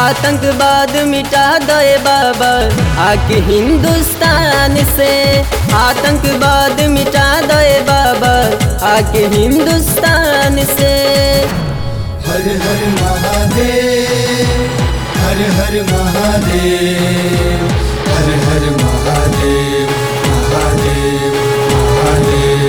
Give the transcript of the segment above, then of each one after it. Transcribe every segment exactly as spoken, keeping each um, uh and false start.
आतंकवाद मिटा दे बाबा आके हिंदुस्तान से। आतंकवाद मिटा दे बाबा आके हिंदुस्तान से। हर हर महादेव, हर हर महादेव, हर हर महादेव, महादेव महादेव।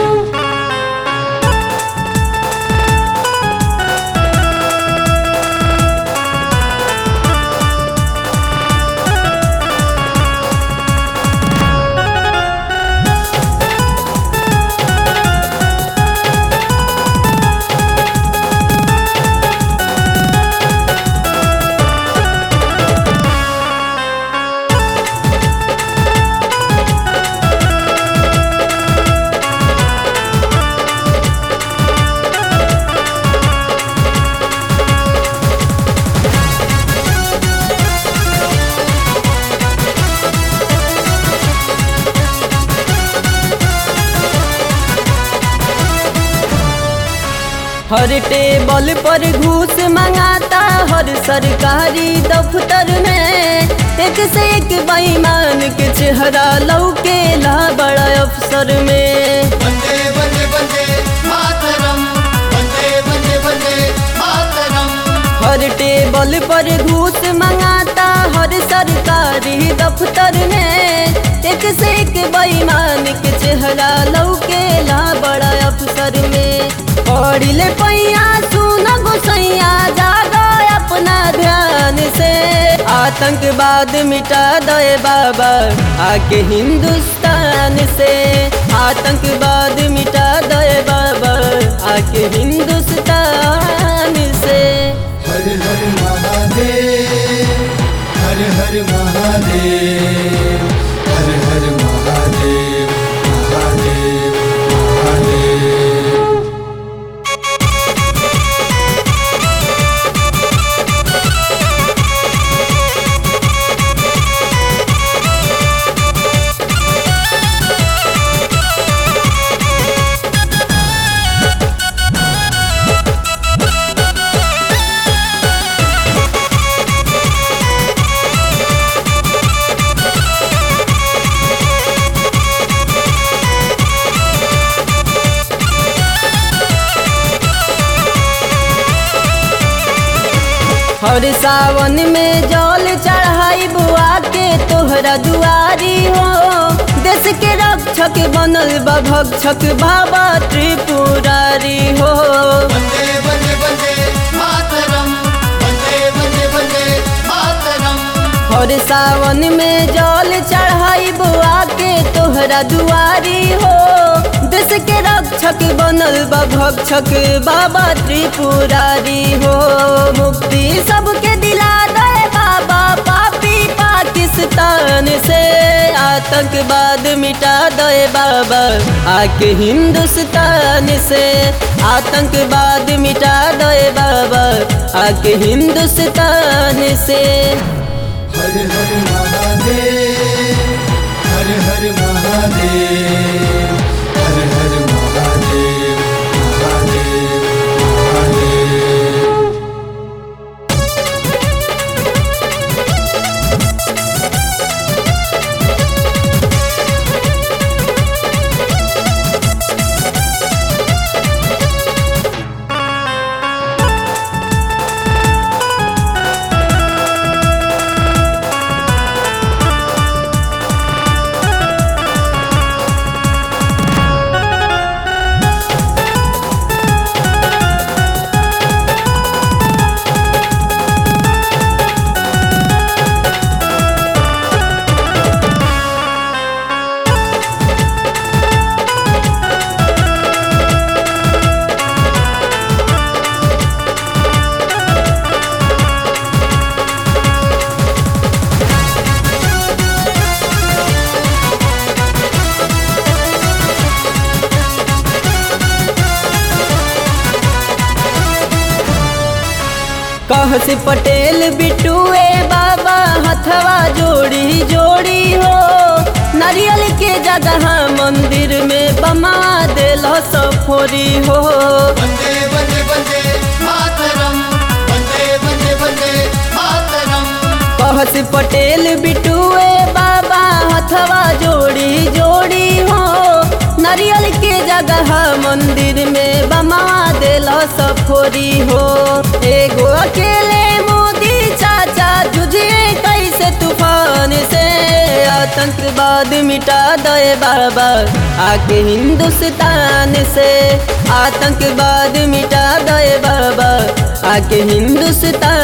हर टेबल पर घूस मंगाता हर सरकारी दफ्तर में। एक से एक बेईमान के चेहरा लौकेला बड़ा अफसर में। वंदे वंदे वंदे मातरम, वंदे वंदे वंदे मातरम। हर टेबल पर घूस मंगाता हर सरकारी दफ्तर में। एक से एक बेईमान के चेहरा लौकेला बड़ा अफसर में। पढ़िले पैया सुन गोसैया जागा अपना ध्यान से। आतंकवाद मिटा दे बाबा आके हिंदुस्तान से। आतंकवाद मिटा दे बाबा आके हिंदुस्तान से। हर हर महादेव, हर हर महादेव, हर हर महादेव, महादेव महादेव। हर सावन में जल चढ़ाई बुआ के तोहरा दुआरी हो। देश के रक्षक बनल बा भक्षक बाबा त्रिपुरारी हो। वंदे वंदे वंदे मातरम, वंदे वंदे वंदे मातरम। हर सावन में जल चढ़ाई बुआ के तोहरा दुआरी हो। देश के रक्षक बनल बा भक्षक बाबा त्रिपुरारी हो। मुक्ति सबके दिला दे बाबा पापी पाकिस्तान से। आतंकवाद मिटा दे बाबा आके हिंदुस्तान से। आतंकवाद मिटा दे बाबा आके हिंदुस्तान से। हर हर महादेव, हर हर महादेव, हर हर महादेव, महादेव महादेव। कह से पटेल बिटुए बाबा हथवा जोड़ी जोड़ी हो। नारियल के जगह मंदिर में बमा देल सफोरी हो। वंदे वंदे वंदे मातरम, वंदे वंदे वंदे मातरम। कहस पटेल बिटुए बाबा हथवा जोड़ी जोड़ी हो नारियल के जगह मंदिर में बमा देला सफोरी हो। एगो अकेले मोदी चाचा जुझे कैसे तूफान से आतंकवाद मिटा दे बाबा आके हिंदुस्तान से आतंकवाद मिटा दे बाबा आके हिंदुस्तान